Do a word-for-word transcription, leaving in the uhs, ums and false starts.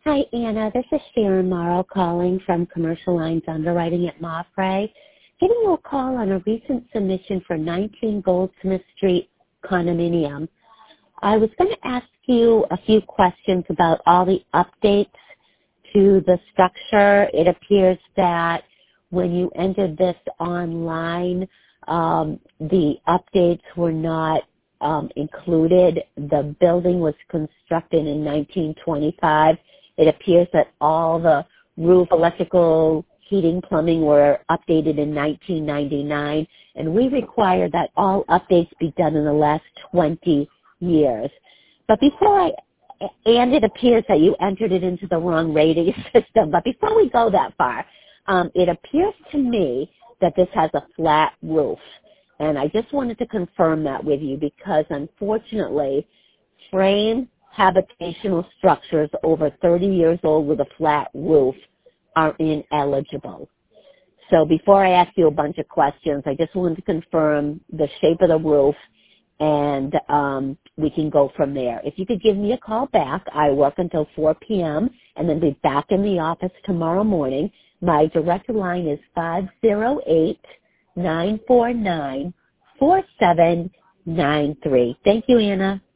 Hi, Anna. This is Sharon Morrow calling from Commercial Lines Underwriting at Mavre. Giving you a call on a recent submission for nineteen Goldsmith Street condominium. I was going to ask you a few questions about all the updates to the structure. It appears that when you entered this online, um, the updates were not um, included. The building was constructed in nineteen twenty-five. It appears that all the roof, electrical, heating, plumbing were updated in nineteen ninety-nine, and we require that all updates be done in the last twenty years. But before I, and it appears that you entered it into the wrong rating system, but before we go that far, um, it appears to me that this has a flat roof, and I just wanted to confirm that with you because unfortunately, frame habitational structures over thirty years old with a flat roof are ineligible. So before I ask you a bunch of questions, I just wanted to confirm the shape of the roof, and um, we can go from there. If you could give me a call back, I work until four p.m. and then be back in the office tomorrow morning. My direct line is five oh eight, nine four nine, four seven nine three. Thank you, Anna.